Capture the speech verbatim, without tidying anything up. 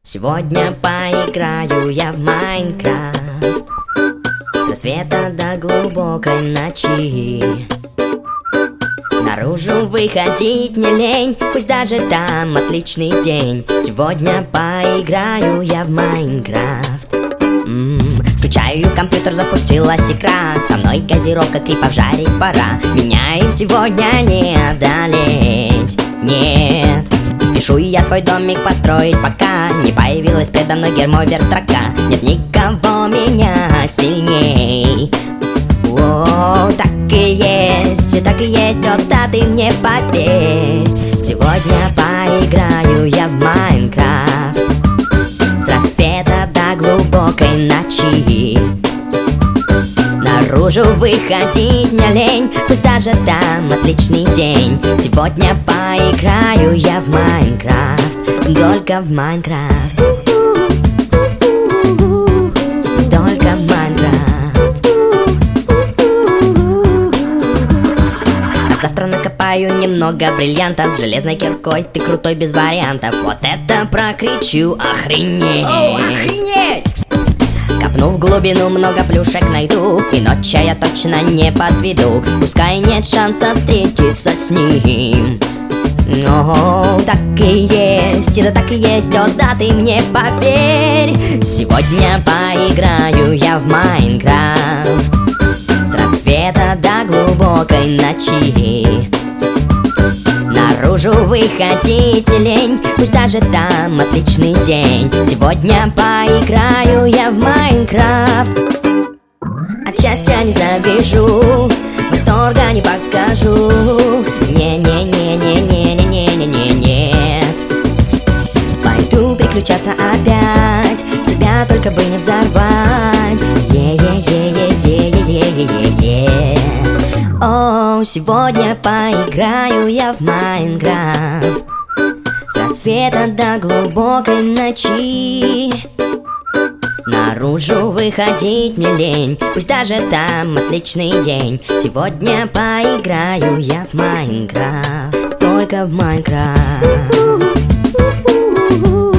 Сегодня поиграю я в Майнкрафт с рассвета до глубокой ночи. Наружу выходить не лень, пусть даже там отличный день. Сегодня поиграю я в Майнкрафт. М-м, Включаю компьютер, запустилась игра. Со мной газировка, крипов жарить пора. Меня им сегодня не одолеть, нет. Спешу я свой домик построить, пока не появилась предо мной гермовер строка. Нет никого меня сильней. О, так и есть, так и есть, вот да ты мне поверь. Сегодня поиграю я в Майнкрафт с рассвета до глубокой ночи. Наружу выходить не лень, пусть даже там отличный день. Сегодня поиграю я в Майнкрафт, только в Майнкрафт, только в Майнкрафт. А завтра накопаю немного бриллиантов. С железной киркой ты крутой без вариантов. Вот это прокричу, охренеть! О, охренеть! Копну в глубину, много плюшек найду, и ночью я точно не подведу. Пускай нет шанса встретиться с ним. О, так и есть, да так и есть, о да ты мне поверь. Сегодня поиграю я в Майнкрафт с рассвета до глубокой ночи. Наружу выходить не лень, пусть даже там отличный день. Сегодня поиграю я в Майнкрафт. От счастья не завяжу, восторга не покажу. Не-не-не-не-не-не-не-не-нет. Пойду переключаться опять, себя только бы не взорвать. Е-е-е-е-е-е-е-е-е. О, сегодня поиграю я в Майнкрафт с рассвета до глубокой ночи. Наружу выходить не лень, пусть даже там отличный день. Сегодня поиграю я в Майнкрафт, только в Майнкрафт.